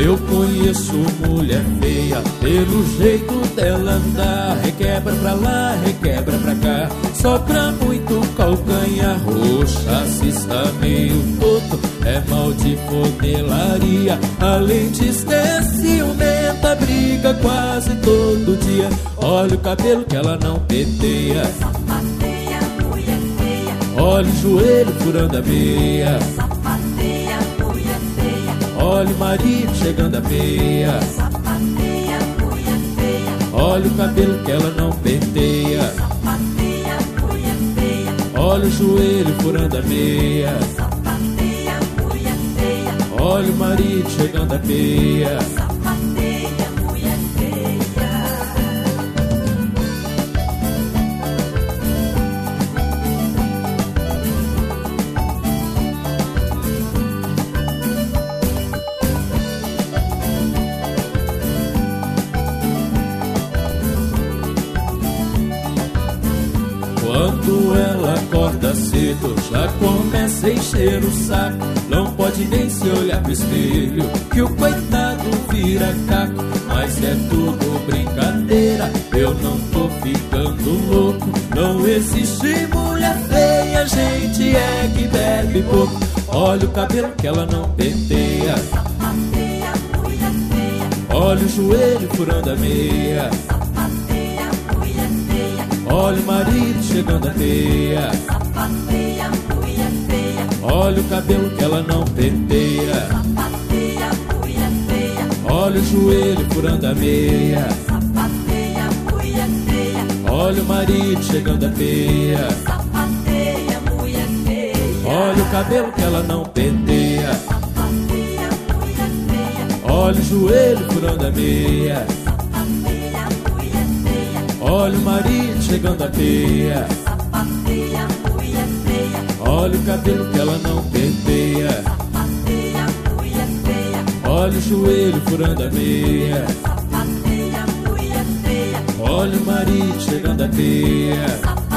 Eu conheço mulher feia pelo jeito dela andar. Requebra pra lá, requebra pra cá, sopra muito calcanhar. Roxa, se está meio toto, é mal de fodelaria. Além de ser ciumenta, briga quase todo dia. Olha o cabelo que ela não penteia, sapateia, mulher feia. olha o joelho furando a meia, Sapateia, mulher feia. olha o marido chegando a meia. Sapateia, mulher feia. Olha o cabelo que ela não penteia, Sapateia, mulher feia. olha o joelho furando a meia, Sapateia, mulher feia. olha o marido chegando a meia. Sapateia, mulher feia. Quando ela acorda cedo, já começa a encher o saco. Não pode nem se olhar pro espelho, que o coitado vira caco. Mas é tudo brincadeira, eu não tô ficando louco. Não existe mulher feia, gente é que bebe pouco. Olha o cabelo que ela não penteia, Sapateia, mulher feia. olha o joelho furando a meia, Sapateia, mulher feia. olha o marido chegando a meia. Sapateia, mulher feia. Olha o cabelo que ela não penteia, Sapateia, mulher feia. olha o joelho furando a meia, Sapateia, mulher feia. olha o marido chegando a meia. Sapateia, mulher feia. Olha o cabelo que ela não penteia, Sapateia, mulher feia. olha o joelho furando a meia, Sapateia, mulher feia. olha o marido chegando a meia. Sapateia, mulher feia. Olha o cabelo que ela não penteia, Sapateia, mulher feia. olha o joelho furando a meia, Sapateia, mulher feia. olha o marido chegando a meia.